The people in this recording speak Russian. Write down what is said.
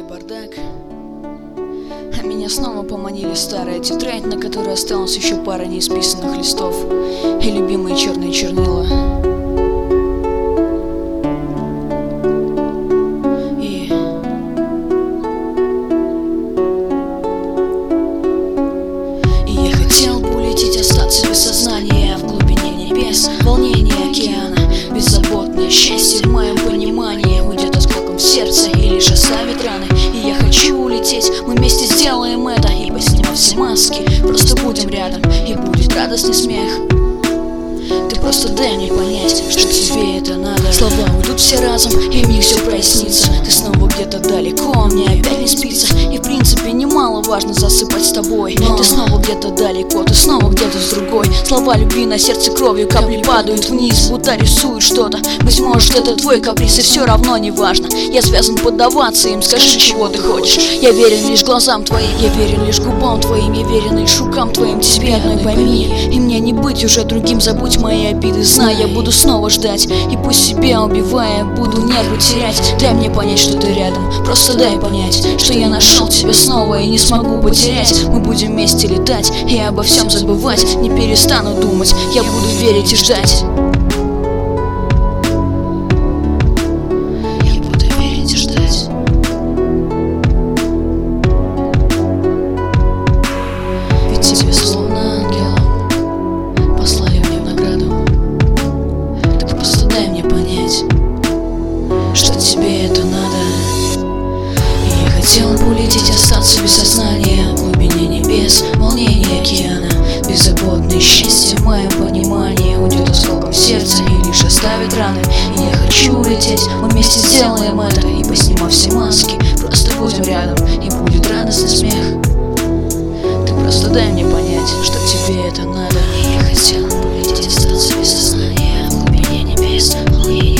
бардак. А меня снова поманили старая тетрадь, на которой осталось еще пара неисписанных листов и любимые черные чернила. И я хотел бы улететь, остаться без сознания в глубине небес, волнение океана, беззаботное счастье в моем понимании уйдет осколком в сердце и лишь оставит раны. И я хочу улететь, мы вместе сделаем это, и поснимав все маски, просто будем рядом, и будет радостный смех. Ты просто дай мне понять, что тебе это надо. Слова уйдут все разом, и в них все прояснится. Ты снова где-то далеко, мне опять не спится. И в принципе немаловажно засыпать с тобой. Ты снова где-то далеко, ты снова где-то с другой. Слова любви на сердце кровью капли падают вниз, будто рисуют что-то. Быть может, это твой каприз, и все равно не важно. Я связан поддаваться им, скажи, чего ты хочешь. Я верен лишь глазам твоим, я верен лишь губам твоим, я верен лишь рукам твоим. Тебе одной пойми, и мне не быть уже другим. Забудь мои обиды, знай, я буду снова ждать. И пусть себя убивая, буду нервы терять. Дай мне понять, что ты рядом, просто дай понять, что я нашел тебя снова и не смогу потерять. Мы будем вместе летать и обо всем забывать. Не перестану думать, я буду верить и ждать. Я буду верить и ждать. Ведь тебе словно ангелом послали мне в награду. Ты просто дай мне понять, что тебе это надо. И я хотел бы улететь, остаться без сознания в глубине небес, волнение океана, беззаботное счастье в моем понимании уйдет осколком в сердце и лишь оставит раны. И я хочу улететь, мы вместе сделаем это, и поснимав все маски, просто будем рядом, и будет радостный смех. Ты просто дай мне понять, что тебе это надо. И я хотел бы улететь, остаться без сознания в глубине небес, волнение